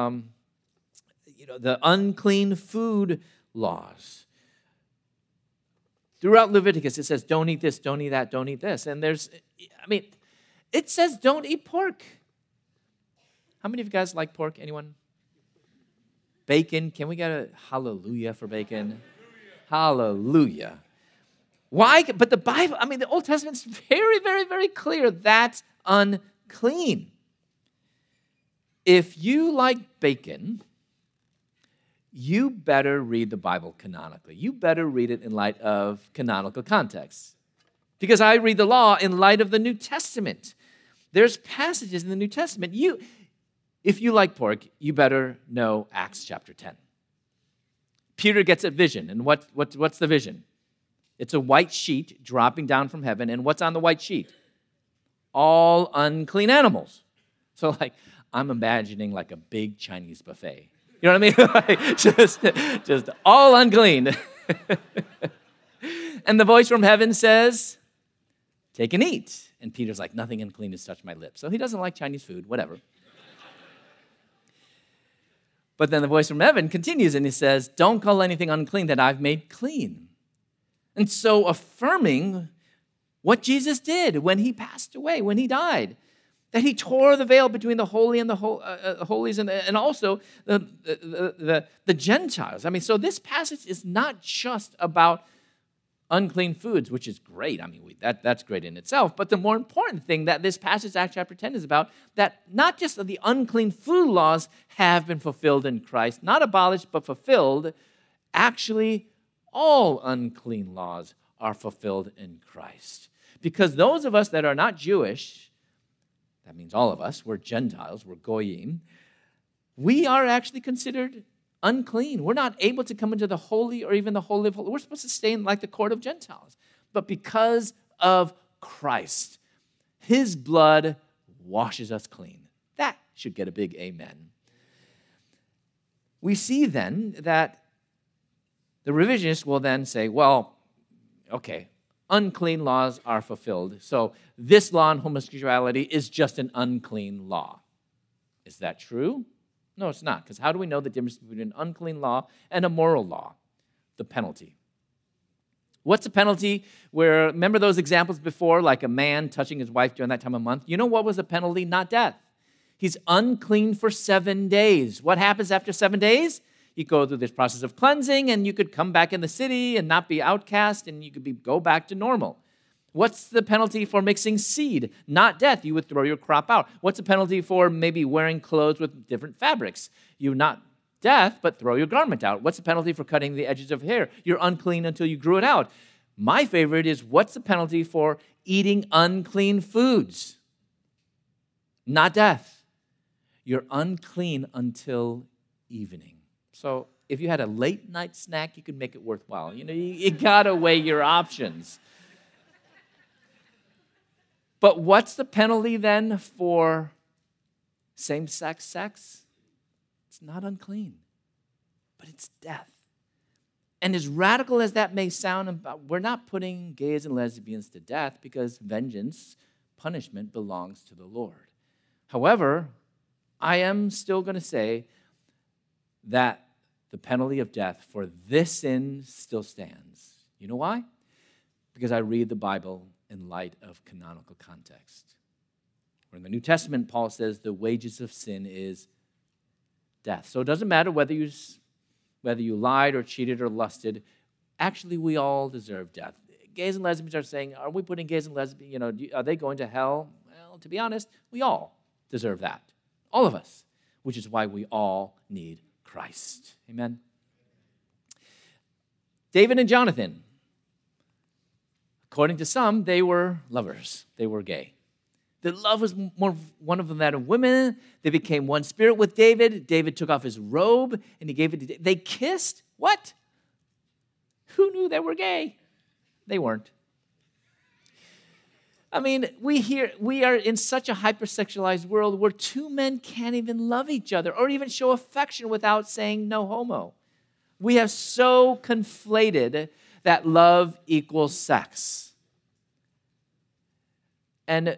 the unclean food laws. Throughout Leviticus, it says, don't eat this, don't eat that, don't eat this. And it says don't eat pork. How many of you guys like pork? Anyone? Bacon. Can we get a hallelujah for bacon? Hallelujah. Why? But the Bible, the Old Testament's very, very, very clear. That's unclean. If you like bacon, you better read the Bible canonically. You better read it in light of canonical context. Because I read the law in light of the New Testament. There's passages in the New Testament. If you like pork, you better know Acts chapter 10. Peter gets a vision, and what's the vision? It's a white sheet dropping down from heaven, and what's on the white sheet? All unclean animals. So, I'm imagining like a big Chinese buffet. You know what I mean? just all unclean. And the voice from heaven says, take and eat. And Peter's like, nothing unclean has touched my lips. So he doesn't like Chinese food, whatever. But then the voice from heaven continues and he says, don't call anything unclean that I've made clean. And so affirming what Jesus did when he passed away, when he died, that he tore the veil between the holy and the holies and also the Gentiles. So this passage is not just about unclean foods, which is great. That's great in itself. But the more important thing that this passage, Acts chapter 10, is about, that not just the unclean food laws have been fulfilled in Christ, not abolished, but fulfilled. Actually, all unclean laws are fulfilled in Christ. Because those of us that are not Jewish, that means all of us, we're Gentiles, we're Goyim, we are actually considered unclean. We're not able to come into the holy or even the holy of holies. We're supposed to stay in like the court of Gentiles. But because of Christ, his blood washes us clean. That should get a big amen. We see then that the revisionists will then say, well, okay, unclean laws are fulfilled. So this law on homosexuality is just an unclean law. Is that true? No, it's not. Because how do we know the difference between an unclean law and a moral law? The penalty. What's the penalty? Remember those examples before, like a man touching his wife during that time of month? You know what was the penalty? Not death. He's unclean for 7 days. What happens after 7 days? You go through this process of cleansing, and you could come back in the city and not be outcast, and you could go back to normal. What's the penalty for mixing seed? Not death. You would throw your crop out. What's the penalty for maybe wearing clothes with different fabrics? You would not death, but throw your garment out. What's the penalty for cutting the edges of hair? You're unclean until you grew it out. My favorite is, what's the penalty for eating unclean foods? Not death. You're unclean until evening. So if you had a late night snack, you could make it worthwhile. You got to weigh your options. But what's the penalty then for same-sex sex? It's not unclean, but it's death. And as radical as that may sound, we're not putting gays and lesbians to death, because vengeance, punishment, belongs to the Lord. However, I am still going to say that the penalty of death for this sin still stands. You know why? Because I read the Bible in light of canonical context. Or in the New Testament, Paul says the wages of sin is death. So it doesn't matter whether you lied or cheated or lusted. Actually, we all deserve death. Gays and lesbians are saying, are we putting gays and lesbians, are they going to hell? Well, to be honest, we all deserve that. All of us. Which is why we all need Christ. Amen? David and Jonathan. According to some, they were lovers. They were gay. The love was more one of them than of women. They became one spirit with David. David took off his robe and he gave it to David. They kissed. What? Who knew they were gay? They weren't. I mean, we are in such a hypersexualized world where two men can't even love each other or even show affection without saying no homo. We have so conflated that love equals sex. And,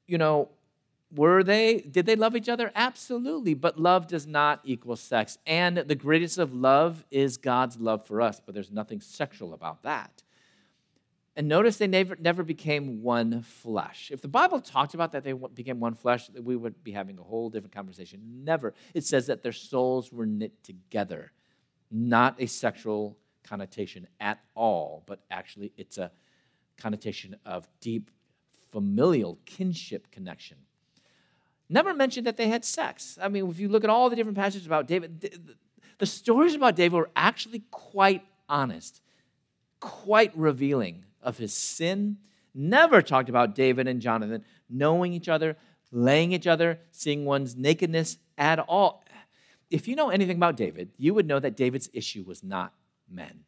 did they love each other? Absolutely. But love does not equal sex. And the greatest of love is God's love for us, but there's nothing sexual about that. And notice they never became one flesh. If the Bible talked about that they became one flesh, we would be having a whole different conversation. Never. It says that their souls were knit together. Not a sexual connotation at all, but actually it's a connotation of deep familial kinship connection. Never mentioned that they had sex. I mean, if you look at all the different passages about David, the stories about David were actually quite honest, quite revealing of his sin. Never talked about David and Jonathan knowing each other, laying each other, seeing one's nakedness at all. If you know anything about David, you would know that David's issue was not men.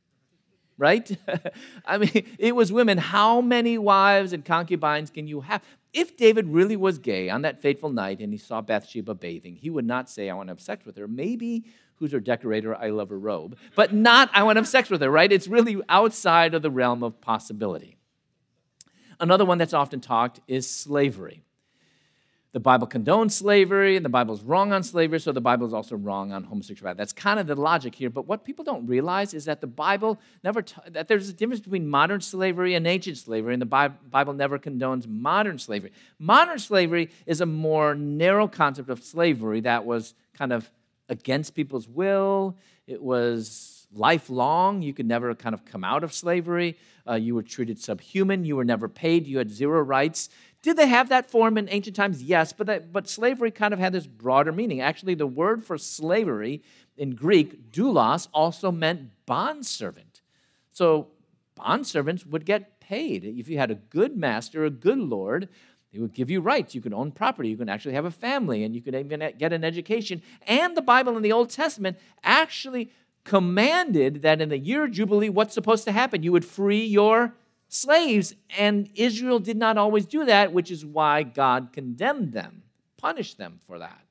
Right? I mean, it was women. How many wives and concubines can you have? If David really was gay on that fateful night and he saw Bathsheba bathing, he would not say, I want to have sex with her. Maybe, who's her decorator, I love her robe, but not, I want to have sex with her, right? It's really outside of the realm of possibility. Another one that's often talked is slavery. The Bible condones slavery, and the Bible is wrong on slavery, so the Bible is also wrong on homosexuality. That's kind of the logic here, but what people don't realize is that the Bible that there's a difference between modern slavery and ancient slavery, and the Bible never condones modern slavery. Modern slavery is a more narrow concept of slavery that was kind of against people's will. It was lifelong. You could never kind of come out of slavery. You were treated subhuman. You were never paid. You had zero rights. Did they have that form in ancient times? Yes, but slavery kind of had this broader meaning. Actually, the word for slavery in Greek, doulos, also meant bondservant. So bondservants would get paid. If you had a good master, a good lord, they would give you rights. You could own property. You could actually have a family, and you could even get an education. And the Bible in the Old Testament actually commanded that in the year of Jubilee, what's supposed to happen? You would free your slaves, and Israel did not always do that, which is why God condemned them, punished them for that.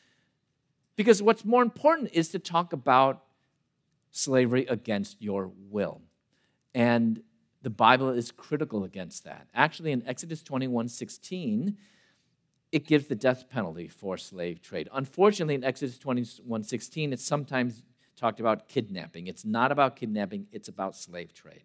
Because what's more important is to talk about slavery against your will. And the Bible is critical against that. Actually, in Exodus 21:16, it gives the death penalty for slave trade. Unfortunately, in Exodus 21:16, it's sometimes talked about kidnapping. It's not about kidnapping, it's about slave trade.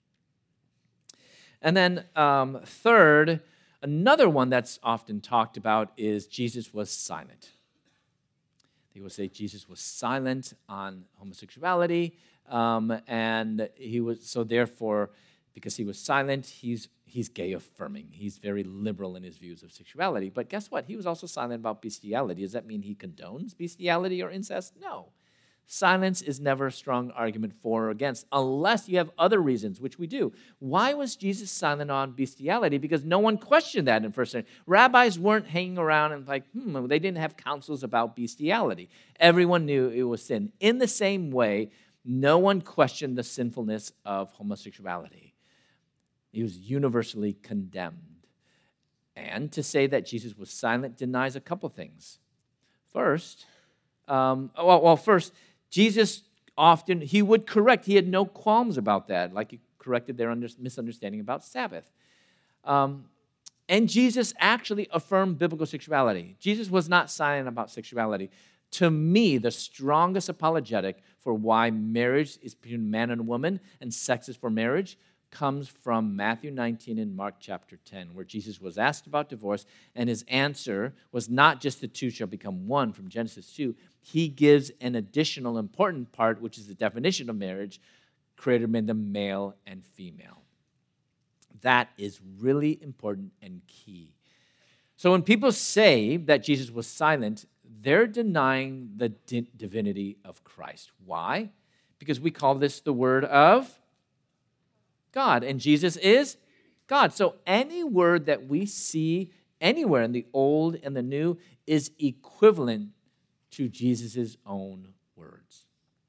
And then third, another one that's often talked about is Jesus was silent. They will say Jesus was silent on homosexuality, and he was, so therefore, because he was silent, he he's gay affirming. He's very liberal in his views of sexuality. But guess what? He was also silent about bestiality. Does that mean he condones bestiality or incest? No. Silence is never a strong argument for or against, unless you have other reasons, which we do. Why was Jesus silent on bestiality? Because no one questioned that in first century. Rabbis weren't hanging around and they didn't have councils about bestiality. Everyone knew it was sin. In the same way, no one questioned the sinfulness of homosexuality. It was universally condemned. And to say that Jesus was silent denies a couple things. First, Jesus often, he would correct. He had no qualms about that, like he corrected their misunderstanding about Sabbath. And Jesus actually affirmed biblical sexuality. Jesus was not silent about sexuality. To me, the strongest apologetic for why marriage is between a man and a woman and sex is for marriage comes from Matthew 19 and Mark chapter 10, where Jesus was asked about divorce, and his answer was not just the two shall become one from Genesis 2. He gives an additional important part, which is the definition of marriage, Creator made them male and female. That is really important and key. So when people say that Jesus was silent, they're denying the divinity of Christ. Why? Because we call this the Word of God, and Jesus is God. So any word that we see anywhere in the Old and the New is equivalent to Jesus' own words.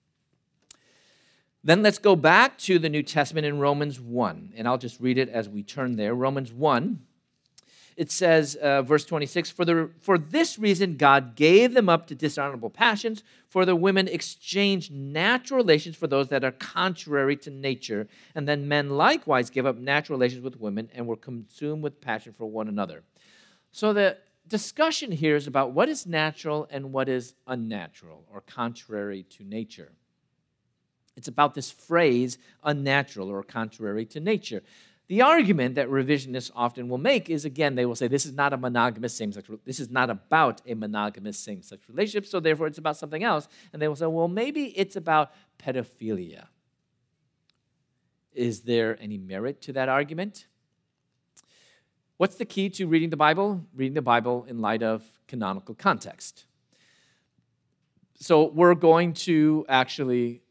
Then let's go back to the New Testament in Romans 1, and I'll just read it as we turn there. Romans 1, it says, verse 26, For this reason God gave them up to dishonorable passions, for the women exchanged natural relations for those that are contrary to nature, and then men likewise gave up natural relations with women and were consumed with passion for one another. So the discussion here is about what is natural and what is unnatural or contrary to nature. It's about this phrase, unnatural or contrary to nature. The argument that revisionists often will make is, again, they will say this is not a monogamous same-sex. This is not about a monogamous same-sex relationship, so therefore it's about something else. And they will say, well, maybe it's about pedophilia. Is there any merit to that argument? What's the key to reading the Bible? Reading the Bible in light of canonical context. So we're going to actually...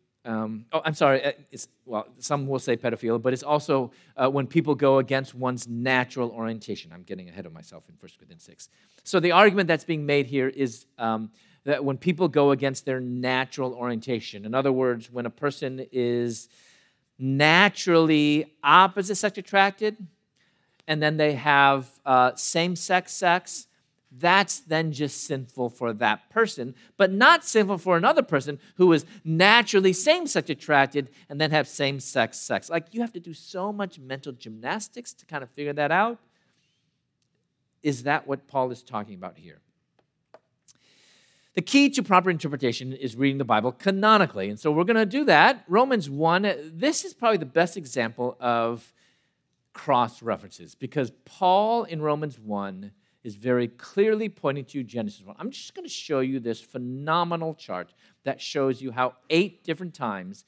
some will say pedophilia, but it's also when people go against one's natural orientation. I'm getting ahead of myself in 1 Corinthians 6. So the argument that's being made here is that when people go against their natural orientation, in other words, when a person is naturally opposite sex attracted, and then they have same-sex sex, that's then just sinful for that person, but not sinful for another person who is naturally same-sex attracted and then have same-sex sex. Like, you have to do so much mental gymnastics to kind of figure that out. Is that what Paul is talking about here? The key to proper interpretation is reading the Bible canonically, and so we're going to do that. Romans 1, this is probably the best example of cross-references, because Paul in Romans 1 is very clearly pointing to Genesis 1. I'm just going to show you this phenomenal chart that shows you how 8 different times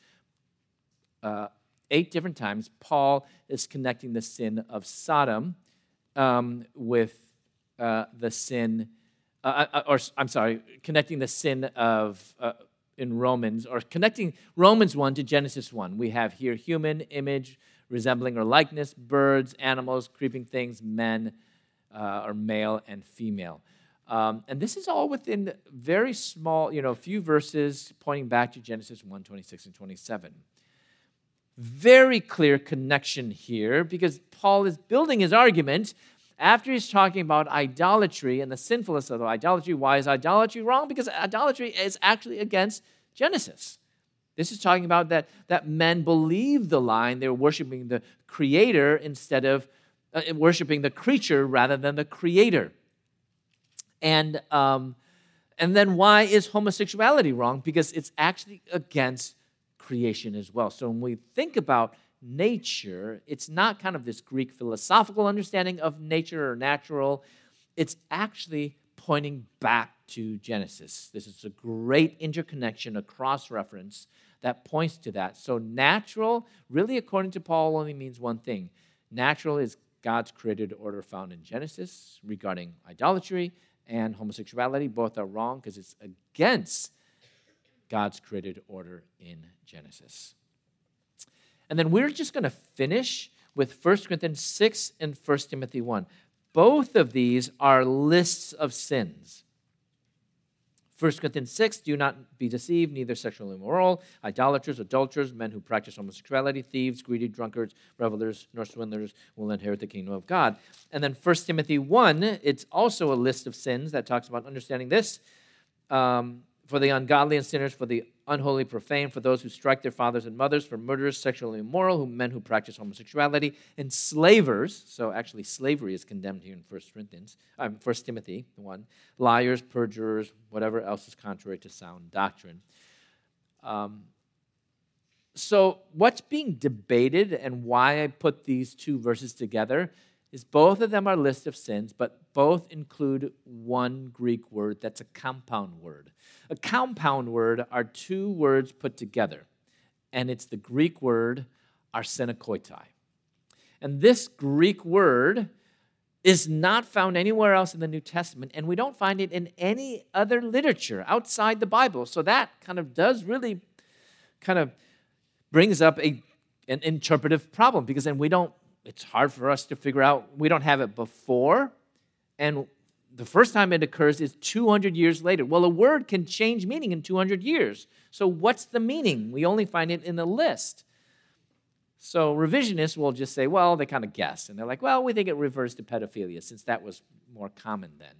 Paul is connecting the sin of Sodom with the sin, connecting the sin of, in Romans, or connecting Romans 1 to Genesis 1. We have here human image, resembling or likeness, birds, animals, creeping things, men, or male and female. And this is all within very small, a few verses pointing back to Genesis 1, 26 and 27. Very clear connection here, because Paul is building his argument after he's talking about idolatry and the sinfulness of idolatry. Why is idolatry wrong? Because idolatry is actually against Genesis. This is talking about that men believed the lie and they were worshiping the Creator instead of worshiping the creature rather than the Creator. And then why is homosexuality wrong? Because it's actually against creation as well. So when we think about nature, it's not kind of this Greek philosophical understanding of nature or natural. It's actually pointing back to Genesis. This is a great interconnection, a cross-reference that points to that. So natural, really according to Paul, only means one thing. Natural is God's created order found in Genesis regarding idolatry and homosexuality. Both are wrong because it's against God's created order in Genesis. And then we're just going to finish with 1 Corinthians 6 and 1 Timothy 1. Both of these are lists of sins. 1 Corinthians 6, do not be deceived, neither sexually immoral, idolaters, adulterers, men who practice homosexuality, thieves, greedy, drunkards, revelers, nor swindlers will inherit the kingdom of God. And then 1 Timothy 1, it's also a list of sins that talks about understanding this. For the ungodly and sinners, for the unholy, profane, for those who strike their fathers and mothers, for murderers, sexually immoral, men who practice homosexuality, enslavers. So actually slavery is condemned here in 1 Timothy 1. Liars, perjurers, whatever else is contrary to sound doctrine. So what's being debated and why I put these two verses together is both of them are lists of sins, but both include one Greek word that's a compound word. A compound word are two words put together, and it's the Greek word arsenokoitai. And this Greek word is not found anywhere else in the New Testament, and we don't find it in any other literature outside the Bible. So that kind of does really kind of brings up an interpretive problem, because then it's hard for us to figure out. We don't have it before, and the first time it occurs is 200 years later. Well, a word can change meaning in 200 years. So what's the meaning? We only find it in the list. So revisionists will just say, well, they kind of guess. And they're like, well, we think it refers to pedophilia, since that was more common then.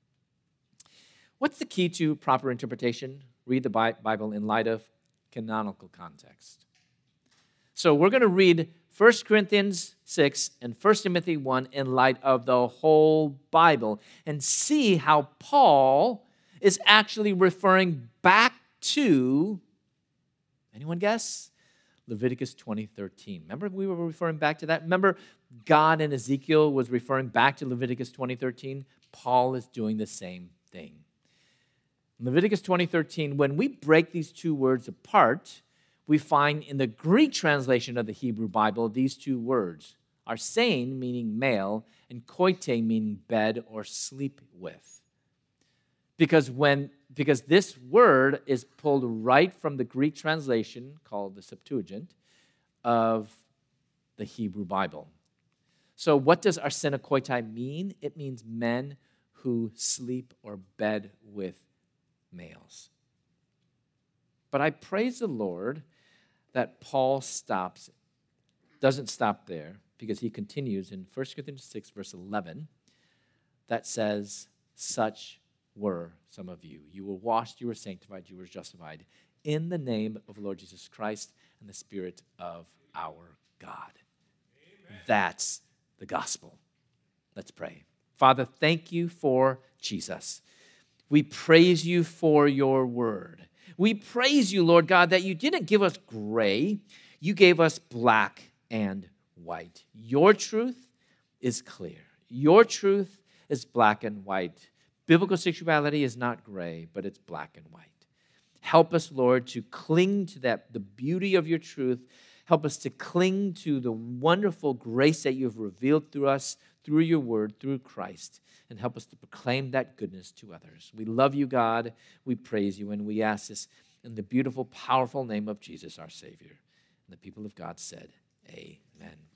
What's the key to proper interpretation? Read the Bible in light of canonical context. So we're going to read 1 Corinthians 6 and 1 Timothy 1 in light of the whole Bible and see how Paul is actually referring back to, anyone guess? Leviticus 20:13. Remember we were referring back to that? Remember God in Ezekiel was referring back to Leviticus 20:13? Paul is doing the same thing. Leviticus 20:13, when we break these two words apart, we find in the Greek translation of the Hebrew Bible these two words, arsein, meaning male, and koite, meaning bed or sleep with. Because this word is pulled right from the Greek translation, called the Septuagint, of the Hebrew Bible. So what does arsenokoitai mean? It means men who sleep or bed with males. But I praise the Lord that Paul doesn't stop there, because he continues in 1 Corinthians 6, verse 11, that says, such were some of you. You were washed, you were sanctified, you were justified in the name of the Lord Jesus Christ and the Spirit of our God. Amen. That's the gospel. Let's pray. Father, thank you for Jesus. We praise you for your word. We praise you, Lord God, that you didn't give us gray. You gave us black and white. Your truth is clear. Your truth is black and white. Biblical sexuality is not gray, but it's black and white. Help us, Lord, to cling to the beauty of your truth. Help us to cling to the wonderful grace that you have revealed through us, through your word, through Christ. And help us to proclaim that goodness to others. We love you, God. We praise you, and we ask this in the beautiful, powerful name of Jesus, our Savior. And the people of God said, amen.